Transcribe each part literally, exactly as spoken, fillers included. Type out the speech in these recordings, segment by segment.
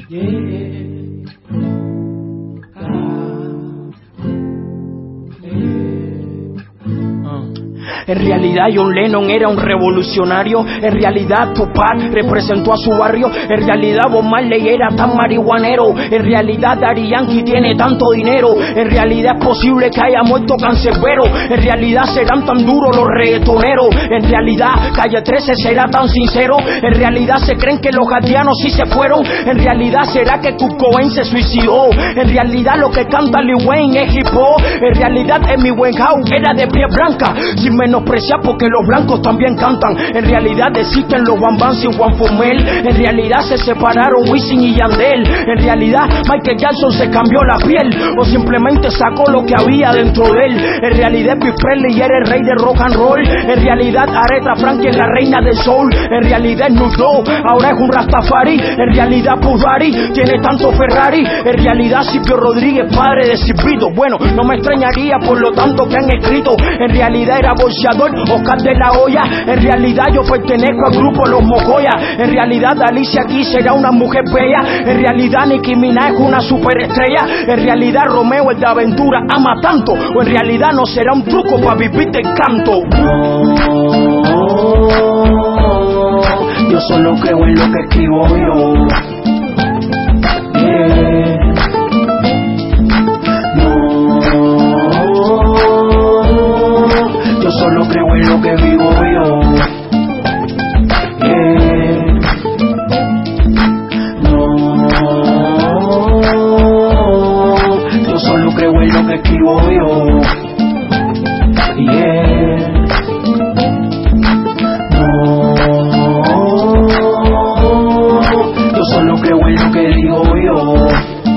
En realidad John Lennon era un revolucionario. En realidad Tupac representó a su barrio. En realidad Bob Marley era tan marihuanero. En realidad Daddy Yankee tiene tanto dinero. En realidad es posible que haya muerto Canserbero. En realidad serán tan duros los reggaetoneros. En realidad Calle trece será tan sincero. En realidad se creen que los guardianos sí se fueron. En realidad será que Kurt Cobain se suicidó. En realidad lo que canta Lil Wayne es hip hop. En realidad Amy Winehouse era de piel blanca. Sin menospreciar porque los blancos también cantan. En realidad existen los Bam Bam sin Juan Formel. En realidad se separaron Wisin y Yandel. En realidad Michael Jackson se cambió la piel o simplemente sacó lo que había dentro de él. En realidad Elvis Presley era el rey de rock and roll. En realidad Aretha Franklin es la reina del soul. En realidad Snoop Dogg ahora es un Rastafari. En realidad Puff Daddy tiene tanto Ferrari. En realidad Silvio Rodríguez padre de Silvito. Bueno, no me extrañaría por lo tanto que han escrito. En realidad era bolseador Oscar de la Hoya. En realidad yo pertenezco al grupo Los Mocoya. En realidad Alicia Keys será una mujer bella. En realidad Nicki Minaj es una superestrella. En realidad Romeo el de aventura ama tanto. O en realidad no será un truco para vivir del canto. No, yo solo creo en lo que escribo yo. Yeah. Yo solo creo en lo que vivo yo. Yeah. No, yo solo creo en lo que escribo yo. Yeah. No, yo solo creo en lo que digo yo.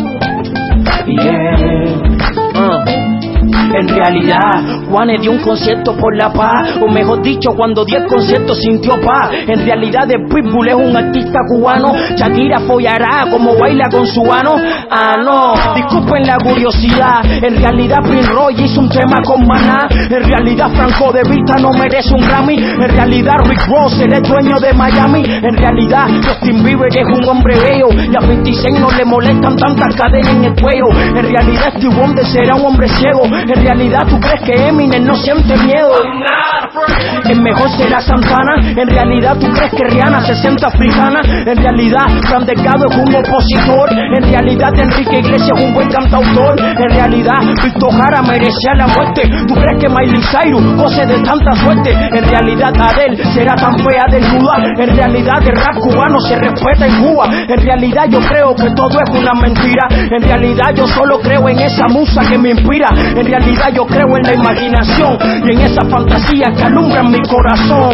Yeah. En realidad, Juanes dio un concierto por la paz, o mejor dicho, cuando dio el concierto sintió paz. En realidad, el Pitbull es un artista cubano. Shakira follará como baila con su ano. Ah, no, disculpen la curiosidad. En realidad, Prince Roy hizo un tema con Maná. En realidad, Franco De Vita no merece un Grammy. En realidad, Rick Ross es el dueño de Miami. En realidad, Justin Bieber es un hombre bello. Y a cincuenta y seis no le molestan tantas cadenas en el cuello. En realidad, Stevie Wonder será un hombre ciego. En realidad, ¿tú crees que Eminem no siente miedo? El mejor será Santana. En realidad, ¿tú crees que Rihanna se siente africana? En realidad, Fran Delgado es un opositor. En realidad, Enrique Iglesias es un buen cantautor. En realidad, Víctor Jara merecía la muerte. ¿Tú crees que Miley Cyrus goce de tanta suerte? En realidad, Adele será tan fea desnuda. En realidad, el rap cubano se respeta en Cuba. En realidad, yo creo que todo es una mentira. En realidad, yo solo creo en esa musa que me inspira. En realidad, yo creo en la imaginación y en esa fantasía que alumbran mi corazón.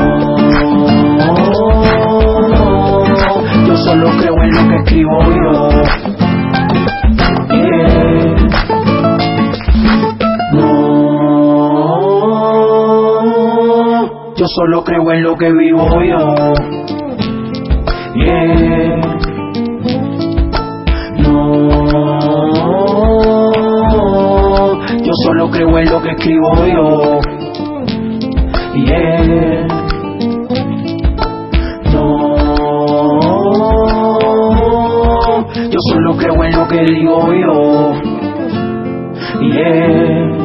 Yo solo creo en lo que escribo yo. Yeah. No, yo solo creo en lo que vivo yo. Yeah. Yo solo creo en lo que escribo yo. Yeah. No, yo solo creo en lo que digo yo. Yeah.